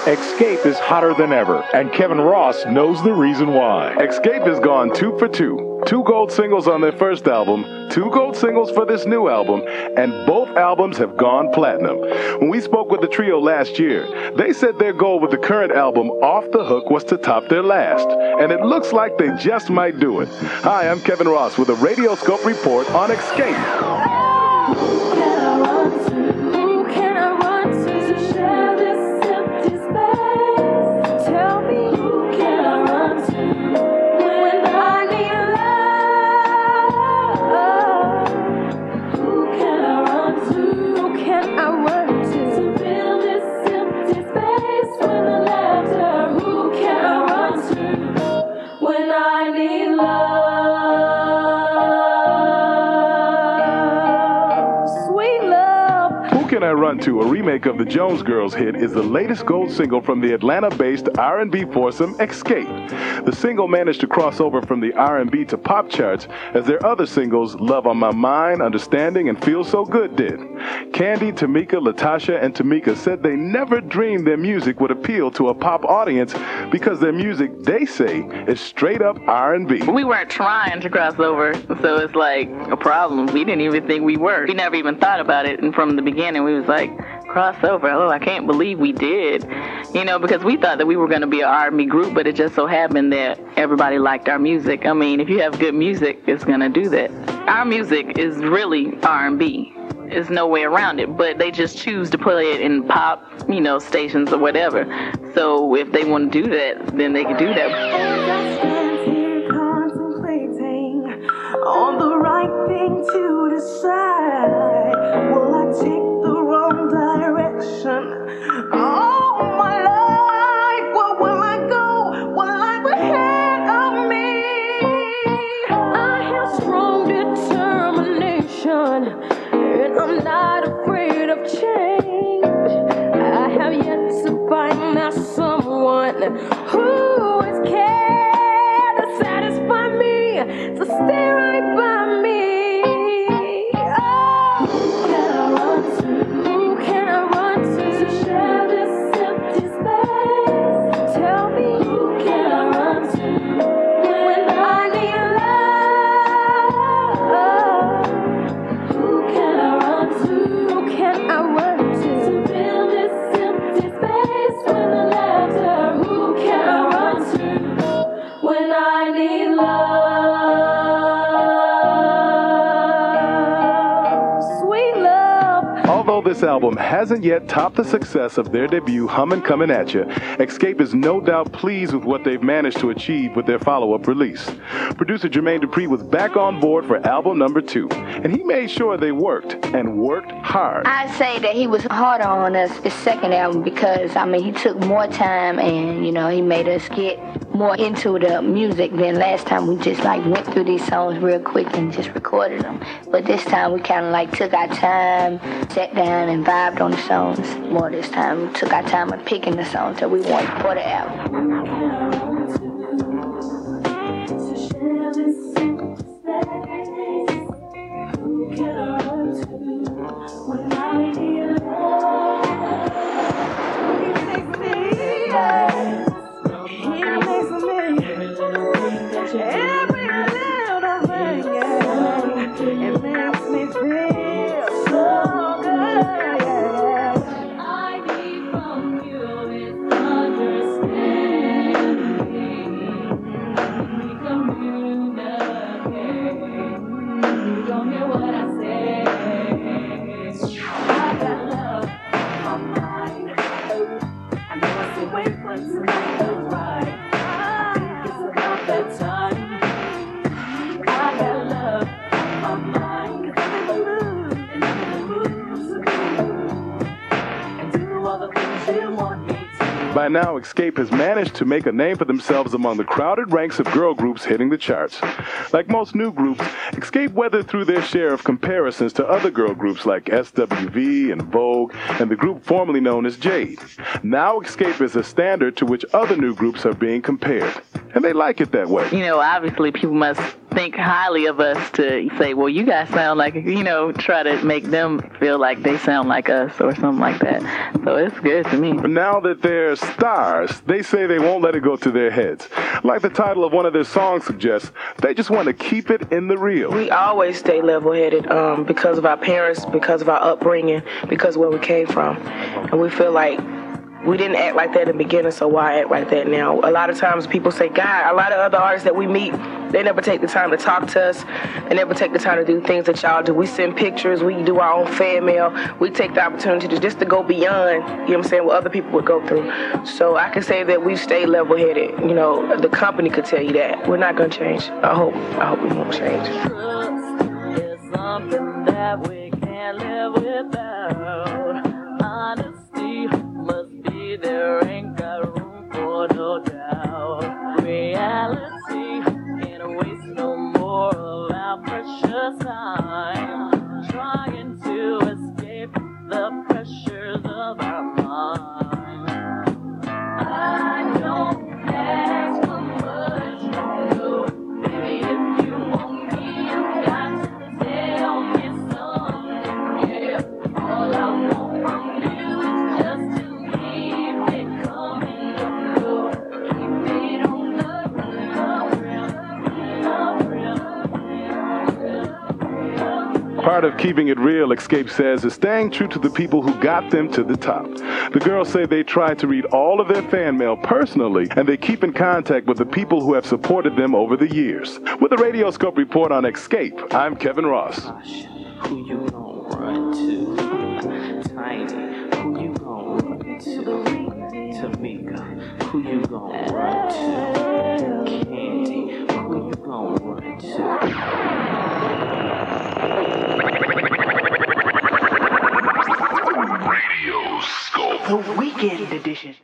Escape is hotter than ever, and Kevin Ross knows the reason why. Escape has gone 2 for 2. 2 gold singles on their first album, 2 gold singles for this new album, and both albums have gone platinum. When we spoke with the trio last year, they said their goal with the current album, Off the Hook, was to top their last. And it looks like they just might do it. Hi, I'm Kevin Ross with a Radioscope report on Escape. Run To, a remake of the Jones Girls hit, is the latest gold single from the Atlanta-based R&B foursome Escape. The single managed to cross over from the R&B to pop charts as their other singles, Love on My Mind, Understanding, and Feel So Good did. Candy, Tamika, Latasha, and Tamika said they never dreamed their music would appeal to a pop audience because their music, they say, is straight up R&B. We weren't trying to cross over, so it's like a problem. We didn't even think we were. We never even thought about it, and from the beginning we was like, crossover. Oh, I can't believe we did. You know, because we thought that we were going to be an R&B group, but it just so happened that everybody liked our music. I mean, if you have good music, it's going to do that. Our music is really R&B. There's no way around it, but they just choose to play it in pop, you know, stations or whatever. So if they want to do that, then they can do that. On the right thing to decide. Will I take the wrong direction? All my life, where will I go? What lies ahead of me? I have strong determination, and I'm not afraid of change. I have yet to find that someone who is care to satisfy me, to stay right by me. This album hasn't yet topped the success of their debut, Hummin' Comin' At Ya. Escape is no doubt pleased with what they've managed to achieve with their follow-up release. Producer Jermaine Dupri was back on board for album number 2, and he made sure they worked, and worked hard. I'd say that he was harder on us this second album because, I mean, he took more time and, you know, he made us get more into the music than last time. We just, like, went through these songs real quick and just recorded them. But this time we kind of, like, took our time, sat down and vibed on the songs more this time. We took our time of picking the songs that we wanted for the album. By now, Escape has managed to make a name for themselves among the crowded ranks of girl groups hitting the charts. Like most new groups, Escape weathered through their share of comparisons to other girl groups like SWV and Vogue and the group formerly known as Jade. Now Escape is a standard to which other new groups are being compared. And they like it that way. You know, obviously people must think highly of us to say, well, you guys sound like, try to make them feel like they sound like us or something like that. So it's good to me. Now that they're stars, they say they won't let it go to their heads. Like the title of one of their songs suggests, they just want to keep it in the real. We always stay level-headed because of our parents, because of our upbringing, because of where we came from. And we feel like we didn't act like that in the beginning, so why act like that now? A lot of times people say, God, a lot of other artists that we meet, they never take the time to talk to us. They never take the time to do things that y'all do. We send pictures. We do our own fan mail. We take the opportunity to just to go beyond, what other people would go through. So I can say that we stay level-headed. The company could tell you that. We're not going to change. I hope we won't change. Trust is something that we can't live without. Honesty must be there, ain't got room for no doubt. Reality can't waste no more of our precious time, trying to escape the pressures of our mind. I don't ask for much, no, baby, if you want me, you got to tell me something, yeah. All I want from you is just to keep it coming, keep it on the real. Part of keeping it real, Escape says, is staying true to the people who got them to the top. The girls say they try to read all of their fan mail personally, and they keep in contact with the people who have supported them over the years. With the Radioscope report on Escape, I'm Kevin Ross. Who you gon' run to? Tiny. Who you gon' run to? Tamika. Who you gon' run to? Candy. Who you gon' run to? The weekend edition.